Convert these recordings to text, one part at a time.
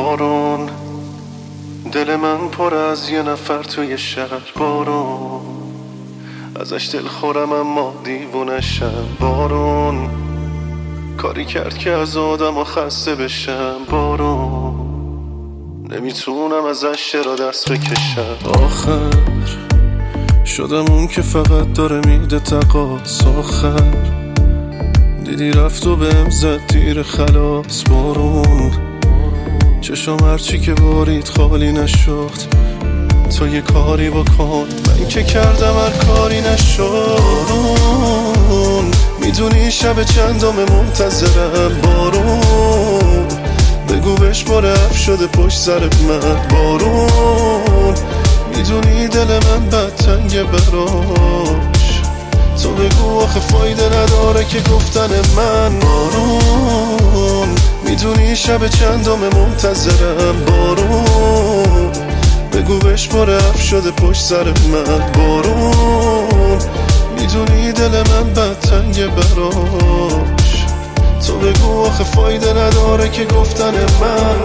بارون، دل من پر از یه نفر توی شهر. بارون ازش دل خورم اما دیوونشم. بارون کاری کرد که از آدم خسته بشم. بارون نمیتونم ازش چرا دست بکشم. آخر شدم اون که فقط داره میده تقاص. آخر دیدی رفت و بهم زد تیر خلاص. بارون چشم هرچی که بارید خالی نشد. تو یه کاری بکن، من که کردم هر کاری نشد. بارون میدونی شب چندم منتظرم. بارون بگو بهش برف شده پشت سر من. بارون میدونی دل من بدتنگه براش. تو بگو آخه فایده نداره که گفتن من. بارون میدونی شب چندم منتظرم. بارون بگو بهش برف شده پشت سر من. بارون میدونی دل من بدتنگه براش. تو بگو آخه فایده نداره که گفتن من.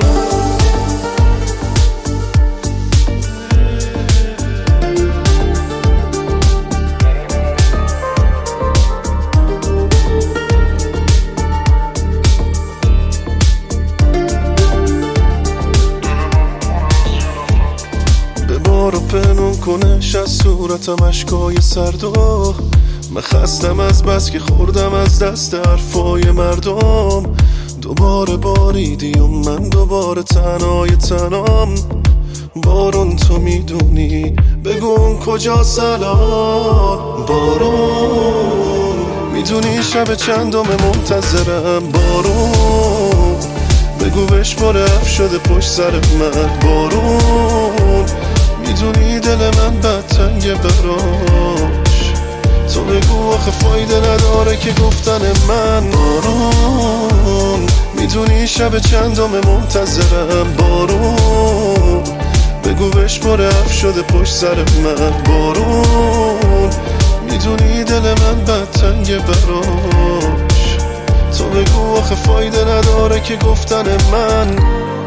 بارو پنون کنش از صورتم اشکای سردو. من خستم از بس که خوردم از دست حرفای مردم. دوباره باریدی و من دوباره تنام. بارون تو میدونی بگو اون کجاست الان. بارون میدونی شب چندم منتظرم. بارون بگو بهش برف شده پشت سر من. بارون میدونی دل من بدتنگه براش. تو بگو آخه فایده نداره که گفتن من. بارون میدونی شب چندم منتظرم. بارون بگو بهش برف شده پشت سر من. بارون میدونی دل من بدتنگه براش. تو بگو آخه فایده نداره که گفتن من.